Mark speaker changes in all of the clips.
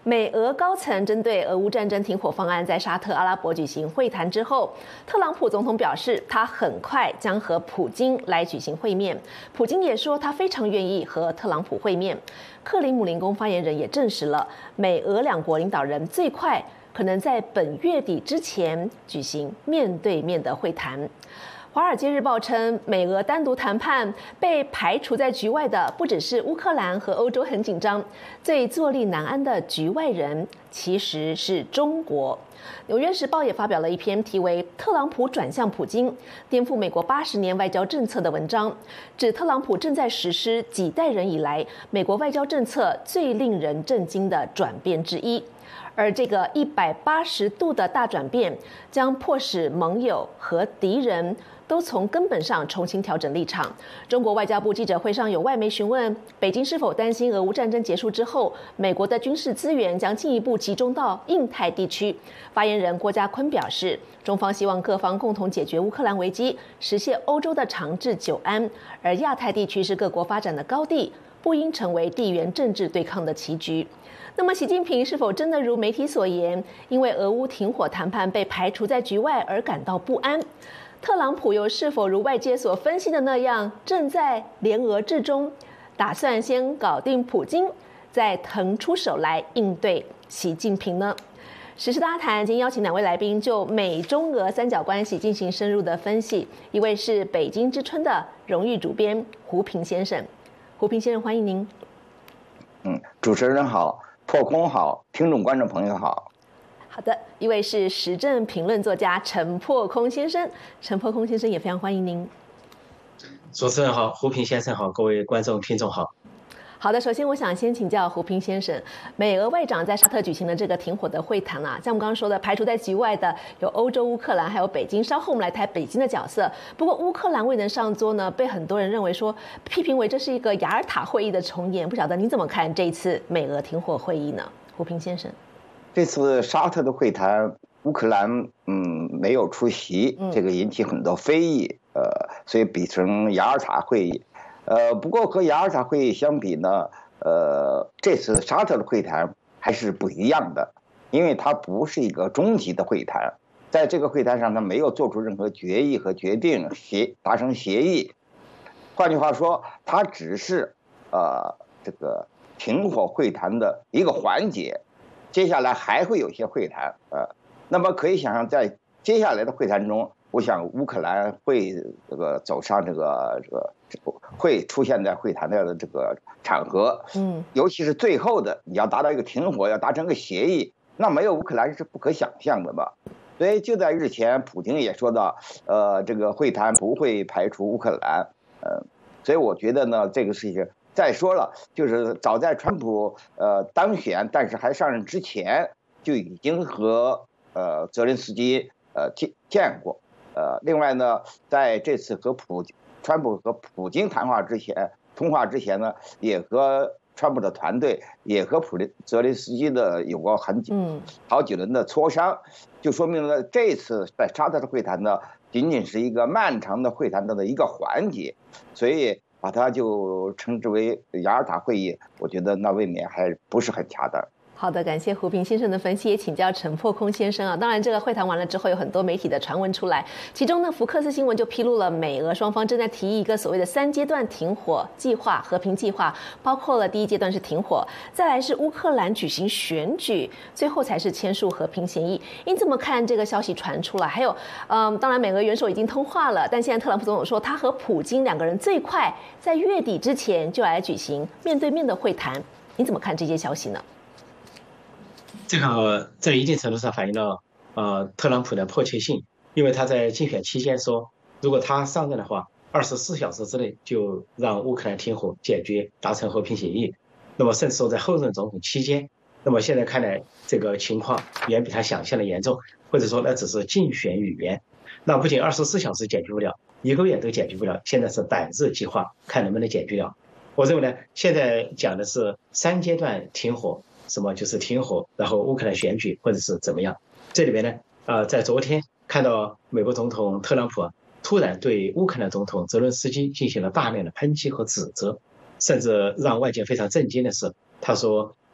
Speaker 1: 美俄高层针对俄乌战争停火方案在沙特阿拉伯举行会谈之后，特朗普总统表示，他很快将和普京来举行会面。普京也说，他非常愿意和特朗普会面。克里姆林宫发言人也证实了，美俄两国领导人最快可能在本月底之前举行面对面的会谈。《华尔街日报》称，美俄单独谈判被排除在局外的不只是乌克兰和欧洲很紧张，最坐立难安的局外人其实是中国。《纽约时报》也发表了一篇题为《特朗普转向普京，颠覆美国80年外交政策》的文章，指特朗普正在实施几代人以来美国外交政策最令人震惊的转变之一。而这个180度的大转变，将迫使盟友和敌人都从根本上重新调整立场。中国外交部记者会上有外媒询问，北京是否担心俄乌战争结束之后，美国的军事资源将进一步集中到印太地区。发言人郭家坤表示，中方希望各方共同解决乌克兰危机，实现欧洲的长治久安，而亚太地区是各国发展的高地，不应成为地缘政治对抗的棋局。那么习近平是否真的如媒体所言，因为俄乌停火谈判被排除在局外而感到不安？特朗普又是否如外界所分析的那样，正在联俄制中，打算先搞定普京，再腾出手来应对习近平呢？时事大谈今天邀请两位来宾就美中俄三角关系进行深入的分析，一位是北京之春的荣誉主编胡平先生。胡平先生，欢迎您。
Speaker 2: 主持人好，破空好，听众观众朋友好。
Speaker 1: 好的，一位是时政评论作家陈破空先生，陈破空先生也非常欢迎您。
Speaker 3: 主持人好，胡平先生好，各位观众听众好。
Speaker 1: 好的，首先我想先请教胡平先生，美俄外长在沙特举行的这个停火的会谈啊，像我们刚刚说的，排除在局外的有欧洲、乌克兰，还有北京。稍后我们来谈北京的角色。不过乌克兰未能上桌呢，被很多人认为说批评为这是一个雅尔塔会议的重演。不晓得您怎么看这一次美俄停火会议呢？胡平先生，
Speaker 2: 这次沙特的会谈，乌克兰没有出席，这个引起很多非议，所以比成雅尔塔会议。不过和雅尔塔会议相比呢，这次沙特的会谈还是不一样的，因为它不是一个终极的会谈，在这个会谈上，它没有做出任何决议和决定，达成协议。换句话说，它只是这个停火会谈的一个环节，接下来还会有一些会谈。那么可以想象，在接下来的会谈中，我想乌克兰会走上这个会出现在会谈的这个场合，尤其是最后的你要达到一个停火，要达成一个协议，那没有乌克兰是不可想象的吧？所以就在日前，普京也说到，这个会谈不会排除乌克兰，所以我觉得呢，这个事情再说了，就是早在川普当选，但是还上任之前，就已经和泽连斯基见过。另外呢，在这次和川普和普京通话之前呢，也和川普的团队也和泽连斯基的有过好几轮的磋商，就说明了这次在沙特的会谈呢，仅仅是一个漫长的会谈的一个环节，所以把它就称之为雅尔塔会议，我觉得那未免还不是很恰当。
Speaker 1: 好的，感谢胡平先生的分析，也请教陈破空先生啊。当然，这个会谈完了之后，有很多媒体的传闻出来，其中呢，福克斯新闻就披露了美俄双方正在提议一个所谓的3阶段停火计划、和平计划，包括了第1阶段是停火，再来是乌克兰举行选举，最后才是签署和平协议。您怎么看这个消息传出来？还有，当然美俄元首已经通话了，但现在特朗普总统说他和普京两个人最快在月底之前就来举行面对面的会谈，你怎么看这些消息呢？
Speaker 3: 这个在一定程度上反映了特朗普的迫切性，因为他在竞选期间说，如果他上任的话，24小时之内就让乌克兰停火解决，达成和平协议。那么甚至说在后任总统期间，那么现在看来这个情况远比他想象的严重，或者说那只是竞选语言。那不仅24小时解决不了，1个月都解决不了，现在是百日计划，看能不能解决了。我认为呢，现在讲的是3阶段停火。什么就是停火，然后乌克兰选举或者是怎么样？这里边呢，在昨天看到美国总统特朗普突然对乌克兰总统泽伦斯基进行了大量的抨击和指责，甚至让外界非常震惊的是，他说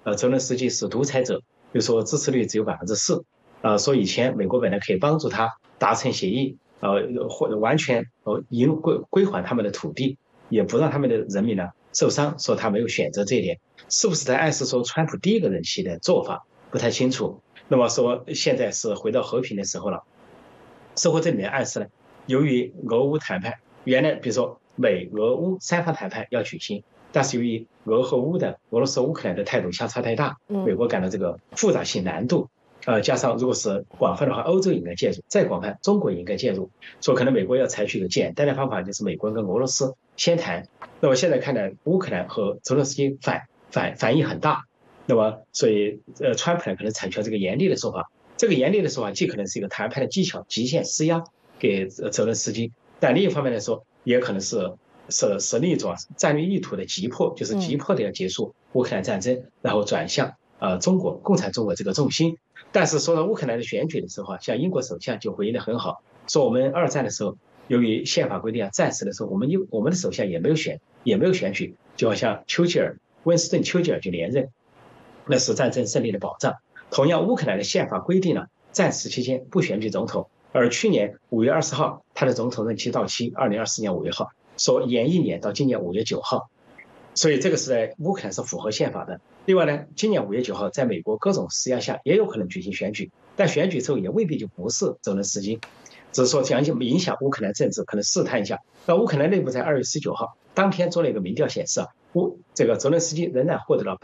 Speaker 3: 泽连斯基是独裁者，就说支持率只有4%，说以前美国本来可以帮助他达成协议，或者完全归还他们的土地，也不让他们的人民呢受伤，说他没有选择这一点，是不是在暗示说川普第一个任期的做法不太清楚？那么说现在是回到和平的时候了，似乎这里面暗示呢，由于俄乌谈判原来比如说美俄乌3方谈判要举行，但是由于俄罗斯乌克兰的态度相差太大，美国感到这个复杂性难度，加上如果是广泛的话，欧洲应该介入，再广泛，中国也应该介入，说可能美国要采取一个简单的方法，就是美国跟俄罗斯先谈。那么现在看来，乌克兰和泽连斯基反应很大，那么所以川普呢可能采取了这个严厉的说法。这个严厉的说法既可能是一个谈判的技巧，极限施压给泽连斯基，但另一方面来说，也可能是另一种战略意图的急迫，就是急迫的要结束乌克兰战争，然后转向中国共产中国这个重心。但是说到乌克兰的选举的时候，像英国首相就回应得很好，说我们2战的时候，由于宪法规定战时的时候，我们的首相也没有选举，就好像温斯顿·丘吉尔就连任，那是战争胜利的保障。同样，乌克兰的宪法规定了战时期间不选举总统，而去年5月20号他的总统任期到期，2024年5月号，说延1年到今年5月9号，所以这个是在乌克兰是符合宪法的。另外呢，今年5月9号在美国各种施压下也有可能举行选举，但选举之后也未必就不是泽连斯基，只是说这样影响乌克兰政治，可能试探一下。那乌克兰内部在2月19号当天做了一个民调显示，这个泽连斯基仍然获得了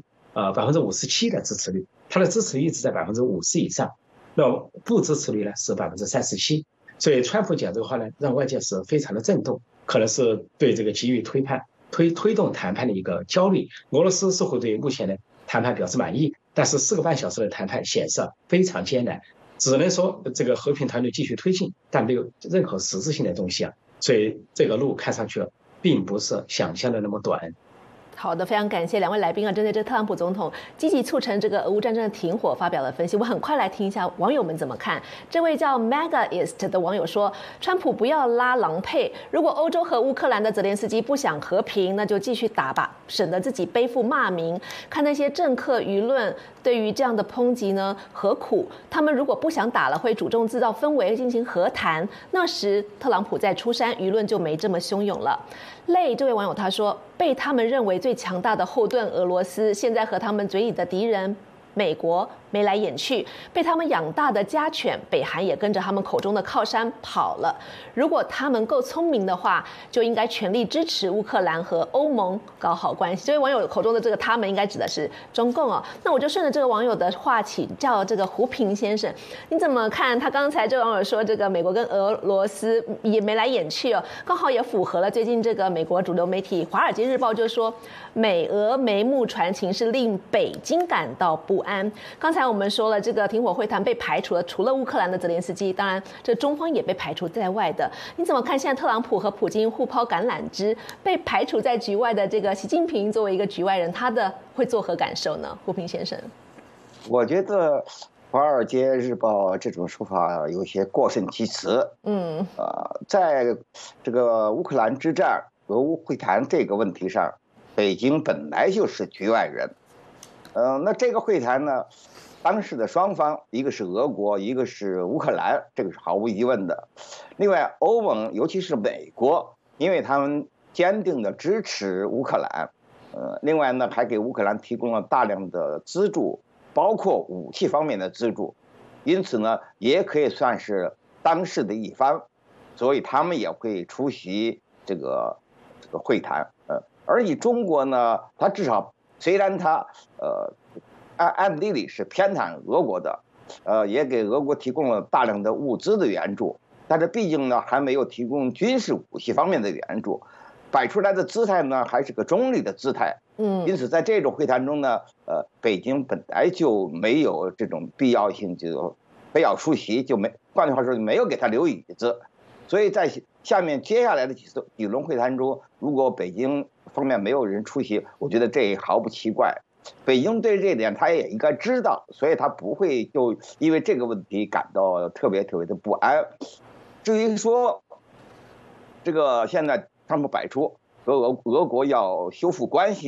Speaker 3: 57%的支持率，他的支持率一直在50%以上，那不支持率呢是37%。所以川普讲这个话呢，让外界是非常的震动，可能是对这个急于推动谈判的一个焦虑。俄罗斯似乎对目前的谈判表示满意，但是4个半小时的谈判显示非常艰难，只能说这个和平团队继续推进，但没有任何实质性的东西啊。所以这个路看上去并不是想象的那么短。
Speaker 1: 好的，非常感谢2位来宾针对这特朗普总统积极促成这个俄乌战争的停火发表了分析。我很快来听一下网友们怎么看。这位叫 Magaist 的网友说，川普不要拉郎配，如果欧洲和乌克兰的泽连斯基不想和平，那就继续打吧，省得自己背负骂名。看那些政客舆论对于这样的抨击呢，何苦？他们如果不想打了，会主动制造氛围进行和谈，那时特朗普再出山，舆论就没这么汹涌了。累这位网友他说，被他们认为最强大的后盾俄罗斯，现在和他们嘴里的敌人美国眉来眼去，被他们养大的家犬北韩也跟着他们口中的靠山跑了。如果他们够聪明的话，就应该全力支持乌克兰和欧盟搞好关系。这位网友口中的这个他们，应该指的是中共哦。那我就顺着这个网友的话请教这个胡平先生，你怎么看？他刚才这个网友说，这个美国跟俄罗斯也眉来眼去哦，刚好也符合了最近这个美国主流媒体《华尔街日报》就说，美俄眉目传情是令北京感到不安。刚才我们说了，这个停火会谈被排除了，除了乌克兰的泽连斯基，当然这中方也被排除在外的。你怎么看现在特朗普和普京互抛橄榄枝，被排除在局外的这个习近平作为一个局外人，他的会作何感受呢？胡平先生，
Speaker 2: 我觉得《华尔街日报》这种说法有些过甚其词。在这个乌克兰之战、俄乌会谈这个问题上，北京本来就是局外人。那这个会谈呢，当时的双方，一个是俄国，一个是乌克兰，这个是毫无疑问的。另外，欧盟尤其是美国，因为他们坚定的支持乌克兰，另外呢，还给乌克兰提供了大量的资助，包括武器方面的资助，因此呢，也可以算是当事的一方，所以他们也会出席这个会谈。而以中国呢，他至少虽然他暗地里是偏袒俄国的，也给俄国提供了大量的物资的援助，但是毕竟呢还没有提供军事武器方面的援助，摆出来的姿态呢还是个中立的姿态。因此在这种会谈中呢，北京本来就没有这种必要性，就非要出席，换句话说没有给他留椅子。所以在接下来的几轮会谈中，如果北京方面没有人出席，我觉得这毫不奇怪。北京对这点他也应该知道，所以他不会就因为这个问题感到特别的不安。至于说这个现在他们摆出和俄国要修复关系，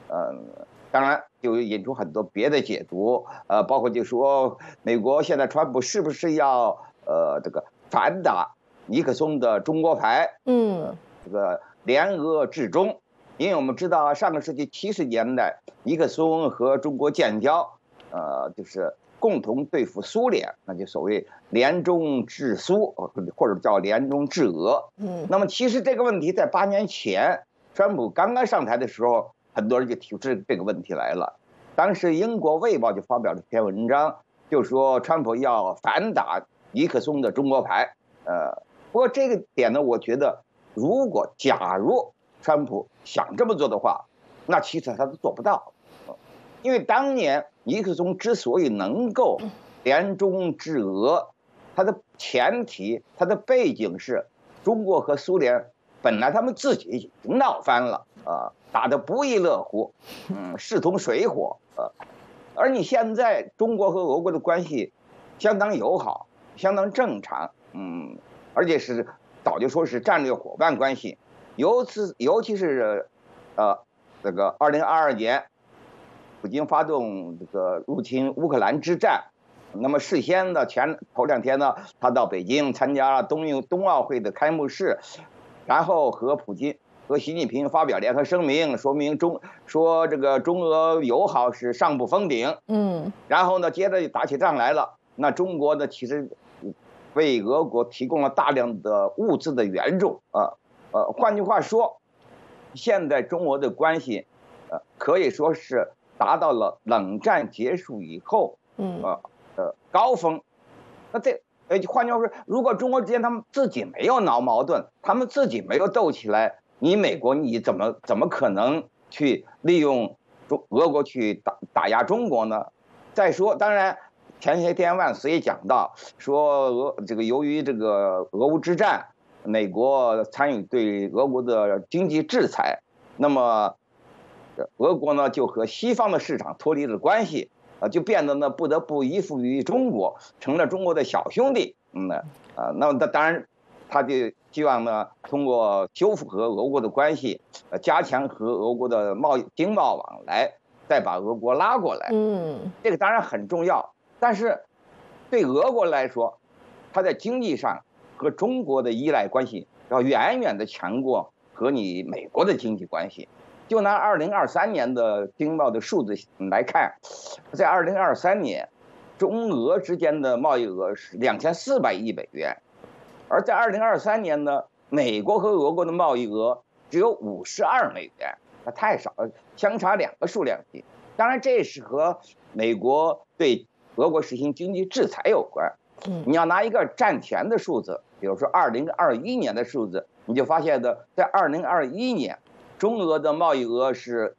Speaker 2: 当然就引出很多别的解读，包括就说美国现在川普是不是要这个反打尼克松的中国牌，这个联俄制中，因为我们知道上个世纪70年代尼克松和中国建交，就是共同对付苏联，那就所谓联中制苏，或者叫联中制俄。那么其实这个问题在8年前，川普刚刚上台的时候，很多人就提出这个问题来了。当时英国《卫报》就发表了一篇文章，就说川普要反打尼克松的中国牌。不过这个点呢，我觉得假如川普想这么做的话，那其实他都做不到，因为当年尼克松之所以能够联中制俄，它的前提、它的背景是中国和苏联本来他们自己已经闹翻了，打得不亦乐乎，势同水火，而你现在中国和俄国的关系相当友好，相当正常，而且是早就说是战略伙伴关系，尤其是这个2022年，普京发动这个入侵乌克兰之战，那么事先的头2天呢，他到北京参加了冬奥会的开幕式，然后和习近平发表联合声明，说这个中俄友好是上不封顶，然后呢，接着打起仗来了。那中国呢，其实为俄国提供了大量的物资的援助，换句话说，现在中俄的关系，可以说是达到了冷战结束以后，高峰。那换句话说，如果中国之间他们自己没有闹矛盾，他们自己没有斗起来，你美国你怎么可能去利用俄国去打压中国呢？再说，当然前些天万斯也讲到说由于这个俄乌之战，美国参与对俄国的经济制裁，那么俄国呢就和西方的市场脱离了关系，就变得呢不得不依附于中国，成了中国的小兄弟。那么当然，他就希望呢通过修复和俄国的关系，加强和俄国的经贸往来，再把俄国拉过来。这个当然很重要，但是对俄国来说，它在经济上和中国的依赖关系要远远的强过和你美国的经济关系。就拿2023年的经贸的数字来看，在2023年，中俄之间的贸易额是2400亿美元，而在2023年呢，美国和俄国的贸易额只有52美元，那太少了，相差2个数量级。当然，这是和美国对俄国实行经济制裁有关。你要拿一个战前的数字，比如说2021年的数字，你就发现的，在2021年，中俄的贸易额是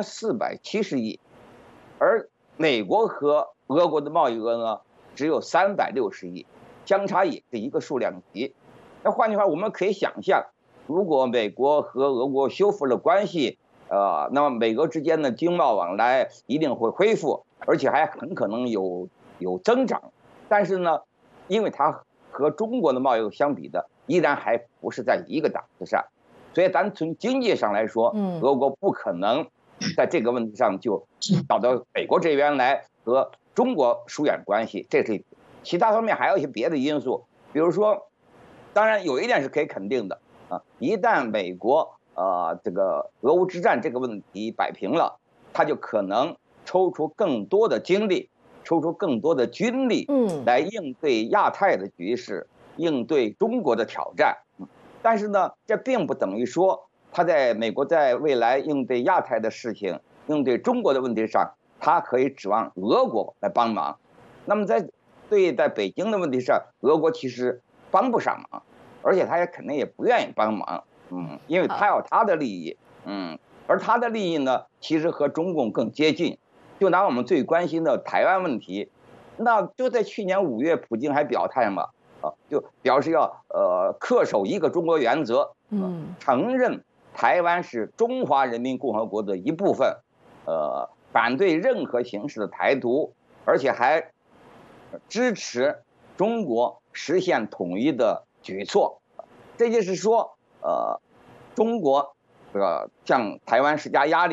Speaker 2: 1470亿，而美国和俄国的贸易额呢只有360亿，相差也是一个数量级。那换句话，我们可以想象，如果美国和俄国修复了关系，那么美俄之间的经贸往来一定会恢复，而且还很可能有增长。但是呢，因为它和中国的贸易相比的，依然还不是在一个档次上，所以咱从经济上来说，俄国不可能在这个问题上就跑到美国这边来和中国疏远关系。这是其他方面还有一些别的因素，比如说，当然有一点是可以肯定的一旦美国这个俄乌之战这个问题摆平了，他就可能抽出更多的精力，抽出更多的军力，来应对亚太的局势，应对中国的挑战。但是呢，这并不等于说美国在未来应对亚太的事情，应对中国的问题上，他可以指望俄国来帮忙。那么在北京的问题上，俄国其实帮不上忙，而且他也肯定也不愿意帮忙。因为他有他的利益，而他的利益呢，其实和中共更接近。就拿我们最关心的台湾问题，那就在去年5月，普京还表态嘛，就表示要恪守一个中国原则，承认台湾是中华人民共和国的一部分，反对任何形式的台独，而且还支持中国实现统一的举措。这就是说，中国向台湾施加压力，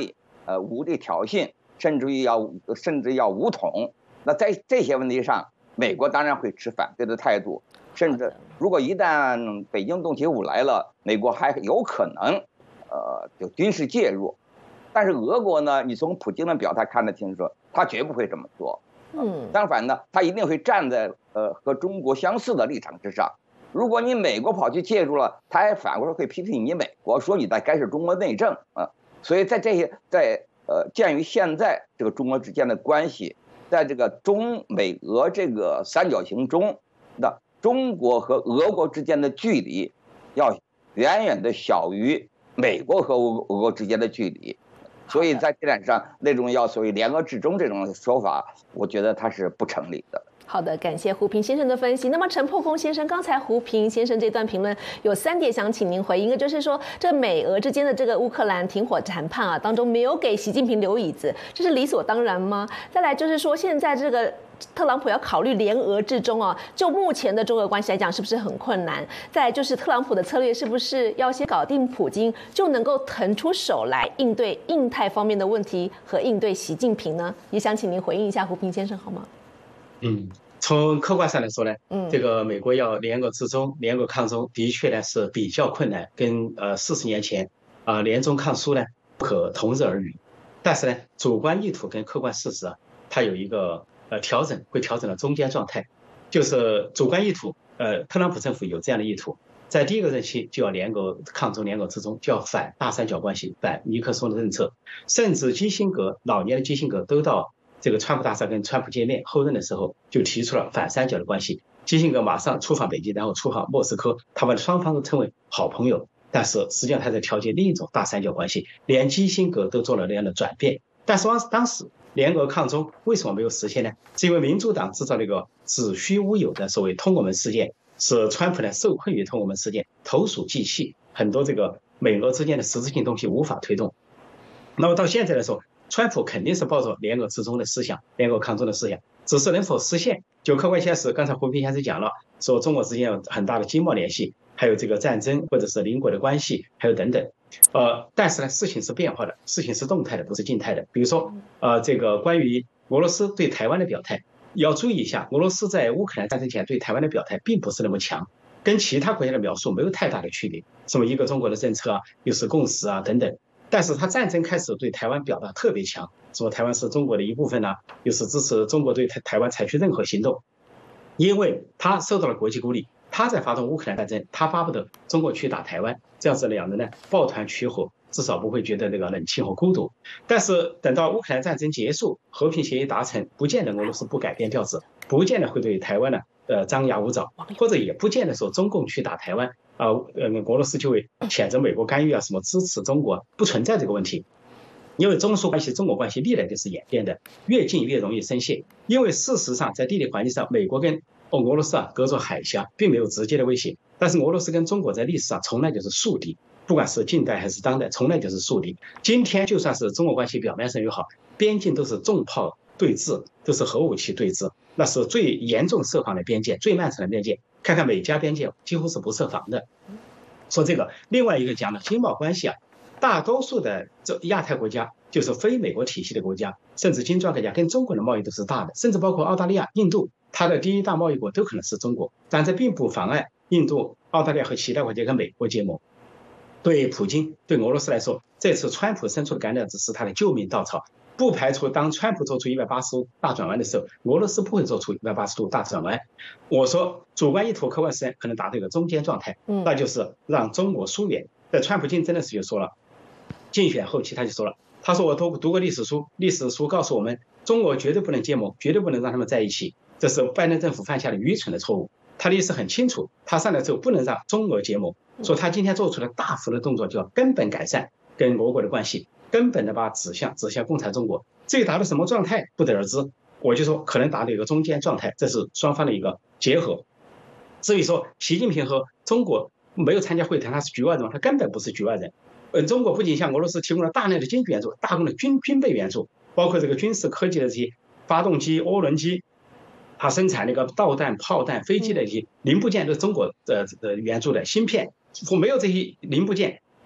Speaker 2: 武力挑衅，甚至要武统。那在这些问题上，美国当然会持反对的态度，甚至如果一旦北京动起武来了，美国还有可能就军事介入。但是俄国呢，你从普京的表态看得清楚，他绝不会这么做。相反呢，他一定会站在和中国相似的立场之上。如果你美国跑去介入了，他还反过来会批评你美国，说你在干涉中国内政啊。所以在鉴于现在这个中俄之间的关系，在这个中美俄这个三角形中，那中国和俄国之间的距离要远远的小于美国和俄国之间的距离。所以在这点上，那种要所谓联俄制中这种说法，我觉得它是不成立的。
Speaker 1: 好的，感谢胡平先生的分析。那么陈破空先生，刚才胡平先生这段评论有3点想请您回应，一个就是说，这美俄之间的这个乌克兰停火谈判啊当中没有给习近平留椅子，这是理所当然吗？再来就是说，现在这个特朗普要考虑联俄制中啊，就目前的中俄关系来讲，是不是很困难？再来就是特朗普的策略是不是要先搞定普京，就能够腾出手来应对印太方面的问题和应对习近平呢？也想请您回应一下胡平先生好吗？
Speaker 3: 从客观上来说呢，这个美国要联俄制中、联俄抗中，的确呢是比较困难，跟40年前联中抗苏呢不可同日而语。但是呢，主观意图跟客观事实它有一个调整，会调整到中间状态。就是主观意图，特朗普政府有这样的意图，在第一个任期就要联俄抗中、联俄制中，就要反大三角关系，反尼克松的政策，甚至老年的基辛格都到这个川普大厦跟川普见面后任的时候，就提出了反三角的关系。基辛格马上出访北京，然后出访莫斯科，他们双方都称为好朋友。但是实际上他在调节另一种大三角关系，连基辛格都做了那样的转变。但是当时联俄抗中为什么没有实现呢？是因为民主党制造了一个子虚乌有的所谓通俄门事件，使川普呢受困于通俄门事件，投鼠忌器，很多这个美俄之间的实质性东西无法推动。那么到现在来说，川普肯定是抱着联俄制中的思想、联俄抗中的思想，只是能否实现，就客观现实。刚才胡平先生讲了，说中国之间有很大的经贸联系，还有这个战争或者是邻国的关系，还有等等。但是呢，事情是变化的，事情是动态的，不是静态的。比如说，这个关于俄罗斯对台湾的表态，要注意一下，俄罗斯在乌克兰战争前对台湾的表态并不是那么强，跟其他国家的描述没有太大的区别，什么一个中国的政策啊，又是共识啊等等。但是他战争开始对台湾表达特别强，说台湾是中国的一部分啊，又是支持中国对台湾采取任何行动，因为他受到了国际孤立，他在发动乌克兰战争，他巴不得中国去打台湾，这样子两人呢抱团取火，至少不会觉得这个冷清和孤独。但是等到乌克兰战争结束，和平协议达成，不见得俄罗斯不改变调子，不见得会对台湾呢张牙舞爪，或者也不见得说中共去打台湾俄罗斯就会谴责美国干预啊，什么支持中国，不存在这个问题。因为中苏关系、中国关系历来就是演变的，越近越容易生懈。因为事实上，在地理环境上，美国跟俄罗斯隔着海峡，并没有直接的威胁。但是俄罗斯跟中国在历史上从来就是宿敌，不管是近代还是当代，从来就是宿敌。今天就算是中国关系表面上友好，边境都是重炮对峙，都是核武器对峙，那是最严重设防的边界，最漫长的边界。看看美加边界几乎是不设防的。说这个，另外一个讲的经贸关系啊，大多数的这亚太国家，就是非美国体系的国家，甚至金砖国家跟中国的贸易都是大的，甚至包括澳大利亚、印度，它的第一大贸易国都可能是中国，但这并不妨碍印度、澳大利亚和其他国家跟美国结盟。对普京、对俄罗斯来说，这次川普伸出的橄榄枝是他的救命稻草。不排除当川普做出180度大转弯的时候，俄罗斯不会做出180度大转弯。我说主观意图、客观实现可能达到一个中间状态，那就是让中国疏远。在川普竞争的时候就说了，竞选后期他就说了，他说我读过历史书，历史书告诉我们，中国绝对不能结盟，绝对不能让他们在一起，这是拜登政府犯下的愚蠢的错误。他的意思很清楚，他上来之后不能让中俄结盟，说他今天做出了大幅的动作，就要根本改善跟俄国的关系。根本的把指向共产中国，至于达到什么状态不得而知。我就说可能达到一个中间状态，这是双方的一个结合。至于说习近平和中国没有参加会谈，他是局外人，他根本不是局外人。中国不仅向俄罗斯提供了大量的经济援助，大量的军备援助，包括这个军事科技的这些发动机、涡轮机，它生产那个导弹、炮弹、飞机的一些零部件都是中国援助的芯片。没有这些零部件，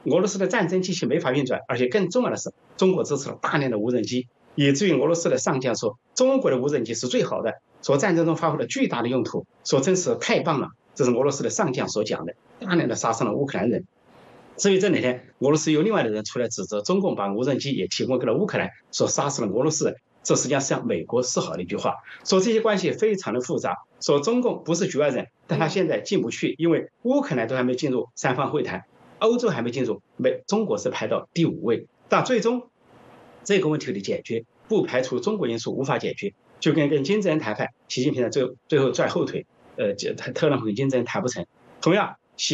Speaker 3: 俄罗斯的战争机器没法运转，而且更重要的是，中国支持了大量的无人机，以至于俄罗斯的上将说，中国的无人机是最好的，说战争中发挥了巨大的用途，说真是太棒了。这是俄罗斯的上将所讲的，大量的杀伤了乌克兰人。至于这两天，俄罗斯有另外的人出来指责中共把无人机也提供给了乌克兰，说杀死了俄罗斯人。这实际上是向美国示好的一句话，说这些关系非常的复杂，说中共不是局外人，但他现在进不去，因为乌克兰都还没进入三方会谈，欧洲还没进入，中国是排到第5位。但最终这个问题的解决，不排除中国因素无法解决，就跟金正恩谈判，习近平的最后拽后腿，特朗普跟金正恩谈不成。同样，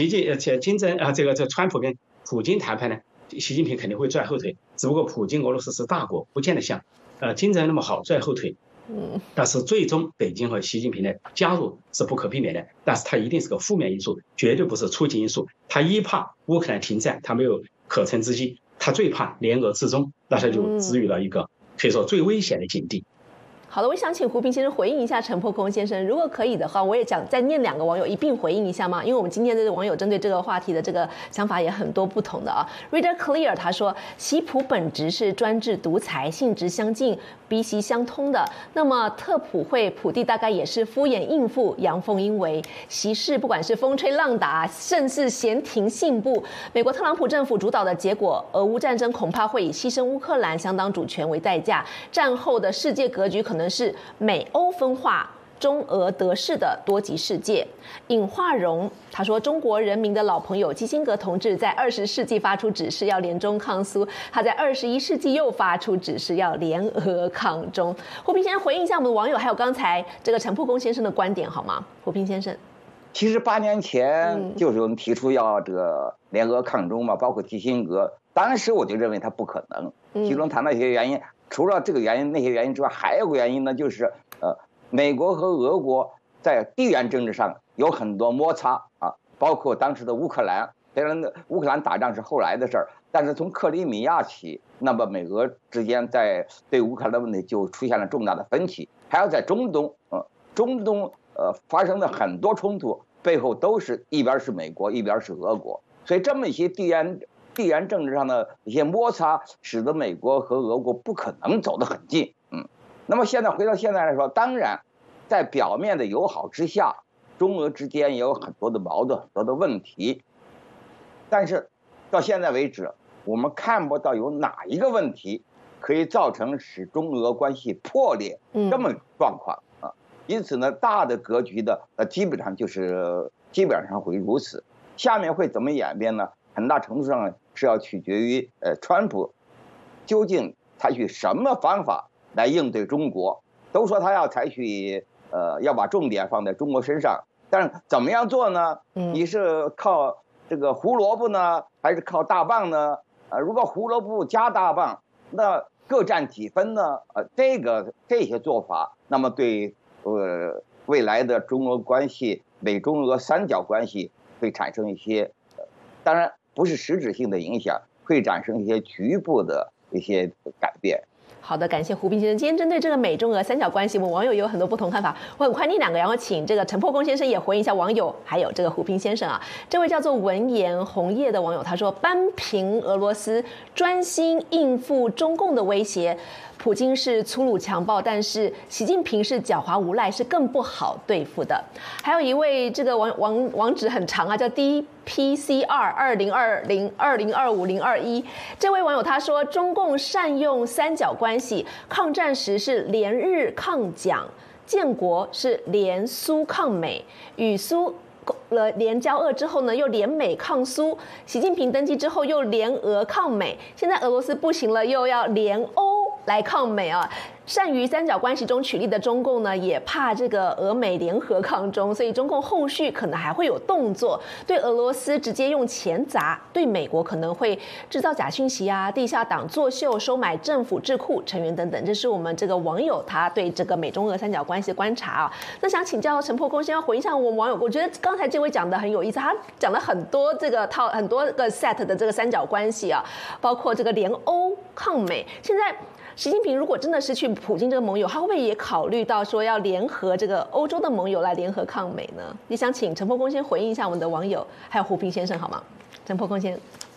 Speaker 3: 川普跟普京谈判呢，习近平肯定会拽后腿，只不过普京俄罗斯是大国，不见得像金正恩那么好拽后腿。但是最终北京和习近平的加入是不可避免的，但是它一定是个负面因素，绝对不是促进因素。他一怕乌克兰停战，他没有可乘之机，他最怕联俄制中，那他就置于了一个可以说最危险的境地。
Speaker 1: 好的，我想请胡平先生回应一下陈破空先生，如果可以的话，我也想再念2个网友一并回应一下嘛，因为我们今天这个网友针对这个话题的这个想法也很多不同的啊。Reader Clear 他说，习普本质是专制独裁，性质相近，鼻息相通的。那么特普会普地大概也是敷衍应付，阳奉阴违。习氏不管是风吹浪打，甚至闲庭信步，美国特朗普政府主导的结果，俄乌战争恐怕会以牺牲乌克兰相当主权为代价。战后的世界格局可能是美欧分化、中俄德式的多极世界。尹化荣他说，中国人民的老朋友基辛格同志在20世纪发出指示要联中抗苏，他在21世纪又发出指示要联俄抗中。胡平先生回应一下我们的网友，还有刚才这个陈破空先生的观点好吗？胡平先生，
Speaker 2: 其实8年前就是有人提出要这个联俄抗中嘛，包括基辛格，当时我就认为他不可能。其中谈到一些原因，除了这个原因、那些原因之外，还有个原因呢，就是美国和俄国在地缘政治上有很多摩擦啊，包括当时的乌克兰。虽然乌克兰打仗是后来的事儿，但是从克里米亚起，那么美俄之间在对乌克兰的问题就出现了重大的分歧。还有在中东，发生的很多冲突背后都是一边是美国，一边是俄国，所以这么一些地缘政治上的一些摩擦，使得美国和俄国不可能走得很近。那么现在回到现在来说，当然，在表面的友好之下，中俄之间也有很多的矛盾、很多的问题。但是到现在为止，我们看不到有哪一个问题可以造成使中俄关系破裂这么状况啊。因此呢，大的格局的基本上会如此。下面会怎么演变呢？很大程度上是要取决于川普究竟采取什么方法来应对中国。都说他要采取要把重点放在中国身上，但是怎么样做呢？你是靠这个胡萝卜呢，还是靠大棒呢？如果胡萝卜加大棒，那各占几分呢？这些做法，那么对未来的中俄关系、美中俄三角关系会产生一些，当然不是实质性的影响，会产生一些局部的一些改变。
Speaker 1: 好的，感谢胡平先生。今天针对这个美中俄三角关系，我们网友也有很多不同看法。我很快念2个，然后请这个陈破空先生也回应一下网友，还有这个胡平先生啊。这位叫做文言红叶的网友他说，扳平俄罗斯，专心应付中共的威胁。普京是粗鲁强暴，但是习近平是狡猾无赖，是更不好对付的。还有一位这个网址很长啊，叫 DPCR2020202521。这位网友他说，中共善用三角关系，抗战时是联日抗蒋，建国是联苏抗美，与苏联交恶之后呢，又联美抗苏。习近平登基之后又联俄抗美，现在俄罗斯不行了，又要联欧来抗美啊。善于三角关系中取利的中共呢，也怕这个俄美联合抗中，所以中共后续可能还会有动作，对俄罗斯直接用钱砸，对美国可能会制造假讯息啊、地下党作秀、收买政府智库成员等等。这是我们这个网友他对这个美中俄三角关系的观察啊。那想请教陈破空，先要回应一下我们网友，我觉得刚才这位讲的很有意思，他讲了很多这个很多个 set 的这个三角关系啊，包括这个联欧抗美。现在习近平如果真的失去普京这个盟友，他会不会也考虑到说要联合这个欧洲的盟友来联合抗美呢？也想请陈破空先回应一下我们的网友，还有胡平先生好吗？陈破空先。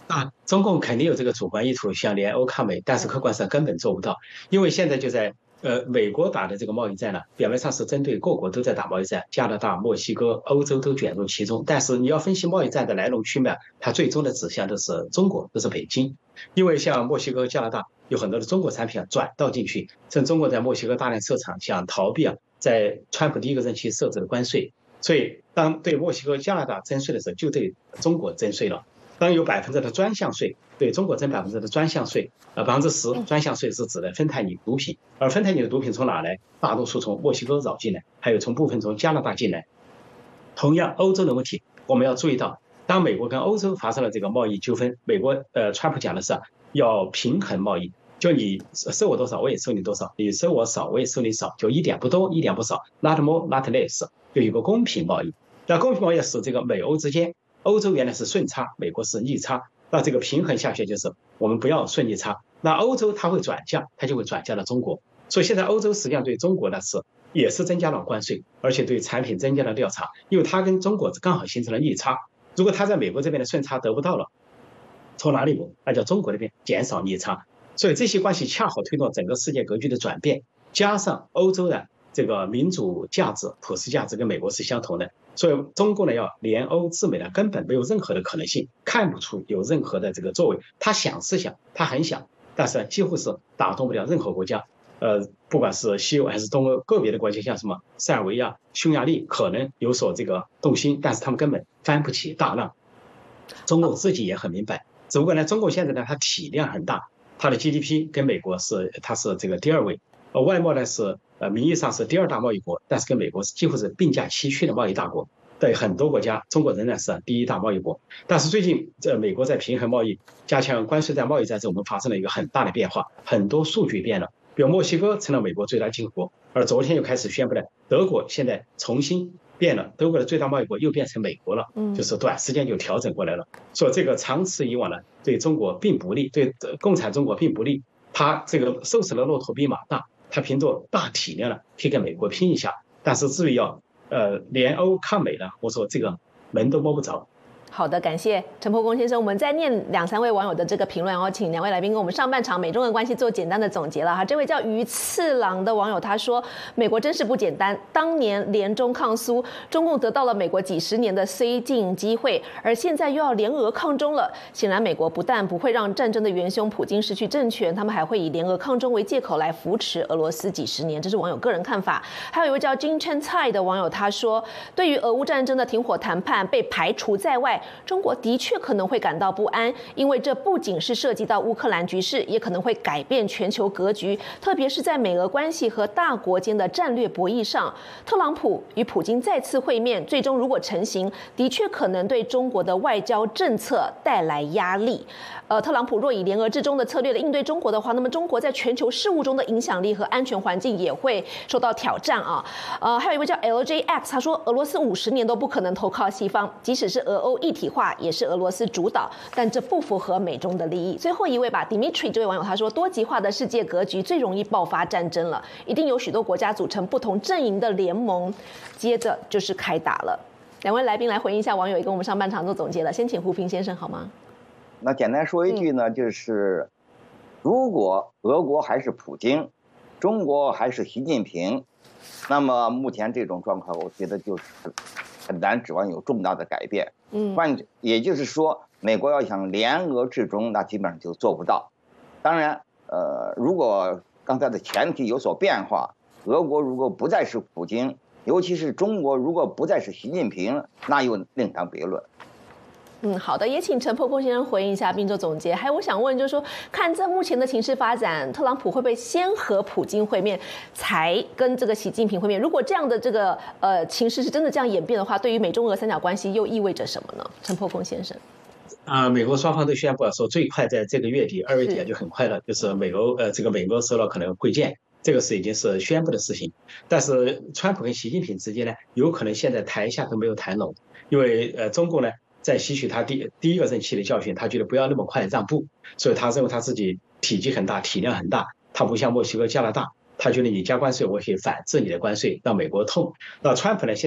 Speaker 3: 那中共肯定有这个主观意图，想联欧抗美，但是客观上根本做不到，因为现在就在美国打的这个贸易战呢，表面上是针对各国都在打贸易战，加拿大、墨西哥、欧洲都卷入其中，但是你要分析贸易战的来龙去脉，它最终的指向都是中国，都是北京，因为像墨西哥、加拿大有很多的中国产品转到进去，甚至中国在墨西哥大量设厂，想逃避在川普第一个任期设置的关税，所以当对墨西哥、加拿大征税的时候，就对中国征税了。当有10%的专项税，对中国征10%的专项税，10%专项税是指的芬太尼毒品，而芬太尼的毒品从哪来？大多数从墨西哥绕进来，还有从部分从加拿大进来。同样，欧洲的问题我们要注意到，当美国跟欧洲发生了这个贸易纠纷，美国川普讲的是要平衡贸易，就你收我多少，我也收你多少，你收我少，我也收你少，就一点不多，一点不少 ，not more, not less， 就有个公平贸易。那公平贸易是这个美欧之间。欧洲原来是顺差，美国是逆差，那这个平衡下去就是我们不要顺逆差。那欧洲它会转嫁，它就会转嫁到中国。所以现在欧洲实际上对中国的也是增加了关税，而且对产品增加了调查，因为它跟中国刚好形成了逆差。如果它在美国这边的顺差得不到了，从哪里补？那叫中国那边减少逆差。所以这些关系恰好推动整个世界格局的转变，加上欧洲的这个民主价值、普世价值跟美国是相同的。所以中共呢要联欧制美呢，根本没有任何的可能性，看不出有任何的这个作为。他想是想，他很想，但是几乎是打动不了任何国家。不管是西欧还是东欧个别的国家，像什么塞尔维亚、匈牙利，可能有所这个动心，但是他们根本翻不起大浪。中共自己也很明白，只不过呢，中共现在呢，它体量很大，它的 GDP 跟美国它是这个第2位，外贸呢是名义上是第2大贸易国，但是跟美国几乎是并驾齐驱的贸易大国。对很多国家，中国仍然是第1大贸易国。但是最近美国在平衡贸易、加强关税战、贸易战中，我们发生了一个很大的变化，很多数据变了。比如墨西哥成了美国最大进口国，而昨天又开始宣布了，德国现在重新变了，德国的最大贸易国又变成美国了，就是短时间就调整过来了。所以这个长此以往呢，对中国并不利，对共产中国并不利。它这个瘦死了骆驼比马大，它凭着大体量呢，可以跟美国拼一下。但是至于要联欧抗美呢，我说这个门都摸不着。
Speaker 1: 好的，感谢陈伯公先生。我们再念2、3位网友的这个评论，然后请2位来宾跟我们上半场美中的关系做简单的总结了哈。这位叫鱼次郎的网友他说，美国真是不简单，当年联中抗苏，中共得到了美国几10年的绥靖机会，而现在又要联俄抗中了。显然美国不但不会让战争的元凶普京失去政权，他们还会以联俄抗中为借口来扶持俄罗斯几10年，这是网友个人看法。还有一位叫金圈菜的网友他说，对于俄乌战争的停火谈判被排除在外，中国的确可能会感到不安，因为这不仅是涉及到乌克兰局势，也可能会改变全球格局，特别是在美俄关系和大国间的战略博弈上。特朗普与普京再次会面，最终如果成行，的确可能对中国的外交政策带来压力。特朗普若以联俄制中的策略来应对中国的话，那么中国在全球事务中的影响力和安全环境也会受到挑战啊。还有一位叫 LJX， 他说俄罗斯50年都不可能投靠西方，即使是俄欧一体化，也是俄罗斯主导，但这不符合美中的利益。最后一位吧 ，Dimitri 这位网友他说，多极化的世界格局最容易爆发战争了，一定有许多国家组成不同阵营的联盟，接着就是开打了。2位来宾来回应一下网友，也跟我们上半场做总结了。先请胡平先生好吗？
Speaker 2: 那简单说一句呢，就是如果俄国还是普京，中国还是习近平，那么目前这种状况，我觉得就是很难指望有重大的改变。也就是说，美国要想联俄制中，那基本上就做不到。当然，如果刚才的前提有所变化，俄国如果不再是普京，尤其是中国如果不再是习近平，那又另当别论。
Speaker 1: 好的，也请陈伯公先生回应一下并做总结。还有我想问，就是说，看这目前的情势发展，特朗普会不会先和普京会面，才跟这个习近平会面？如果这样的这个情势是真的这样演变的话，对于美中俄三角关系又意味着什么呢？陈伯公先生。
Speaker 3: 美国双方都宣布了说，最快在这个月底，2月底就很快了，就是美俄首脑可能会见，这个是已经是宣布的事情。但是川普跟习近平之间呢，有可能现在台下都没有谈拢，因为中共呢在吸取他第一个任期的教训，他觉得不要那么快让步，所以他认为他自己体积很大，体量很大，他不像墨西哥、加拿大，他觉得你加关税，我可以反制你的关税，让美国痛。那川普呢，现在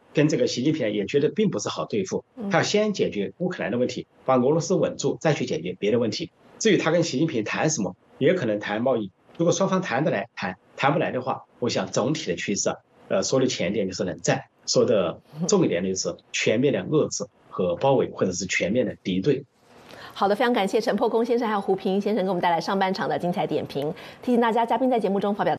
Speaker 3: 跟这个习近平也觉得并不是好对付，他要先解决乌克兰的问题，把俄罗斯稳住，再去解决别的问题。至于他跟习近平谈什么，也可能谈贸易。如果双方谈得来，谈不来的话，我想总体的趋势说的浅一点就是冷战，说的重一点的就是全面的遏制和包围，或者是全面的敌对。
Speaker 1: 好的，非常感谢陈破空先生还有胡平先生给我们带来上半场的精彩点评。提醒大家，嘉宾在节目中发表